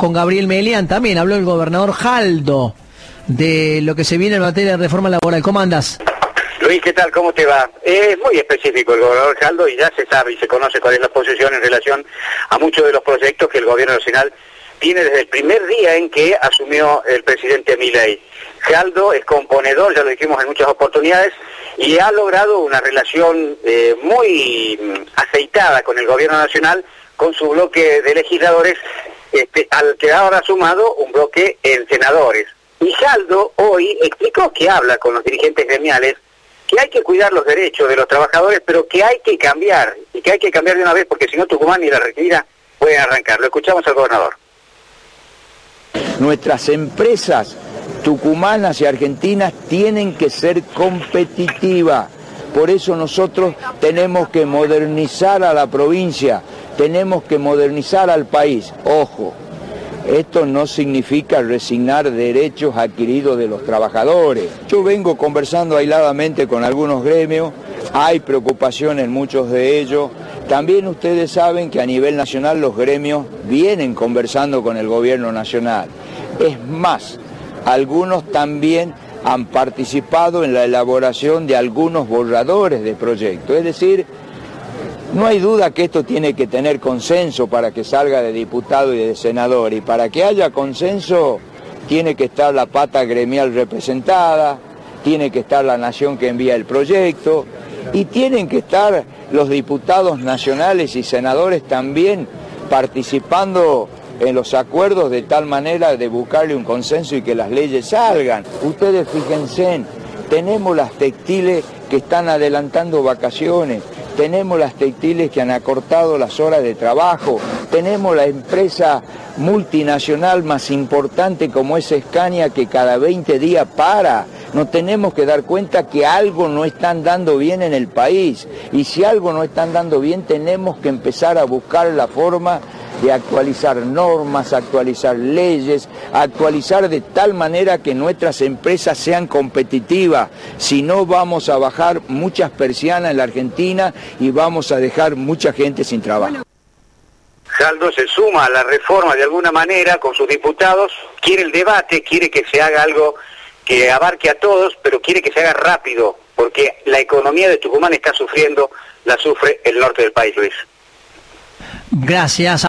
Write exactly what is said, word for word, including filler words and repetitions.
con Gabriel Melián, también habló el gobernador Jaldo de lo que se viene en materia de reforma laboral. ¿Cómo andás? Luis, ¿qué tal? ¿Cómo te va? Es muy específico el gobernador Jaldo y ya se sabe y se conoce cuál es la posición en relación a muchos de los proyectos que el gobierno nacional tiene desde el primer día en que asumió el presidente Milei. Jaldo es componedor, ya lo dijimos en muchas oportunidades, y ha logrado una relación eh, muy aceitada con el gobierno nacional, con su bloque de legisladores, este, al que ahora ha sumado un bloque en senadores. Y Jaldo hoy explicó que habla con los dirigentes gremiales, que hay que cuidar los derechos de los trabajadores, pero que hay que cambiar, y que hay que cambiar de una vez, porque si no Tucumán y la Argentina pueden arrancar. Lo escuchamos al gobernador. Nuestras empresas tucumanas y argentinas tienen que ser competitivas. Por eso nosotros tenemos que modernizar a la provincia, tenemos que modernizar al país. Ojo, esto no significa resignar derechos adquiridos de los trabajadores. Yo vengo conversando aisladamente con algunos gremios, hay preocupación en muchos de ellos. También ustedes saben que a nivel nacional los gremios vienen conversando con el gobierno nacional. Es más, algunos también han participado en la elaboración de algunos borradores de proyectos. Es decir, no hay duda que esto tiene que tener consenso para que salga de diputado y de senador. Y para que haya consenso, tiene que estar la pata gremial representada, tiene que estar la nación que envía el proyecto, y tienen que estar los diputados nacionales y senadores también participando en los acuerdos de tal manera de buscarle un consenso y que las leyes salgan. Ustedes fíjense, tenemos las textiles que están adelantando vacaciones, tenemos las textiles que han acortado las horas de trabajo, tenemos la empresa multinacional más importante como es Scania que cada veinte días para. Nos tenemos que dar cuenta que algo no están dando bien en el país, y si algo no están dando bien tenemos que empezar a buscar la forma de actualizar normas, actualizar leyes, actualizar de tal manera que nuestras empresas sean competitivas. Si no, vamos a bajar muchas persianas en la Argentina y vamos a dejar mucha gente sin trabajo. Jaldo se suma a la reforma de alguna manera con sus diputados, quiere el debate, quiere que se haga algo que abarque a todos, pero quiere que se haga rápido, porque la economía de Tucumán está sufriendo, la sufre el norte del país, Luis. Gracias.